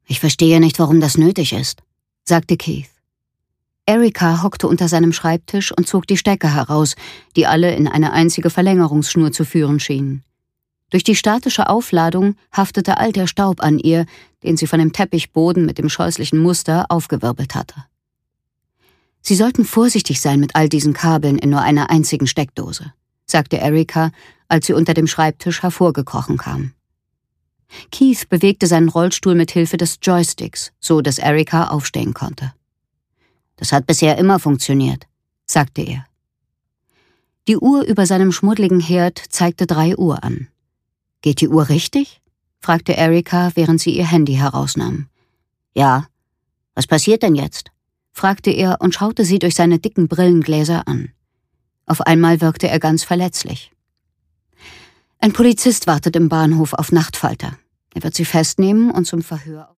»Ich verstehe nicht, warum das nötig ist«, sagte Keith. Erika hockte unter seinem Schreibtisch und zog die Stecker heraus, die alle in eine einzige Verlängerungsschnur zu führen schienen. Durch die statische Aufladung haftete all der Staub an ihr, den sie von dem Teppichboden mit dem scheußlichen Muster aufgewirbelt hatte. »Sie sollten vorsichtig sein mit all diesen Kabeln in nur einer einzigen Steckdose«, sagte Erika, als sie unter dem Schreibtisch hervorgekrochen kam. Keith bewegte seinen Rollstuhl mit Hilfe des Joysticks, so dass Erika aufstehen konnte. »Das hat bisher immer funktioniert«, sagte er. Die Uhr über seinem schmuddeligen Herd zeigte 3 Uhr an. »Geht die Uhr richtig?« fragte Erika, während sie ihr Handy herausnahm. »Ja. Was passiert denn jetzt?« fragte er und schaute sie durch seine dicken Brillengläser an. Auf einmal wirkte er ganz verletzlich. »Ein Polizist wartet im Bahnhof auf Nachtfalter. Er wird sie festnehmen und zum Verhör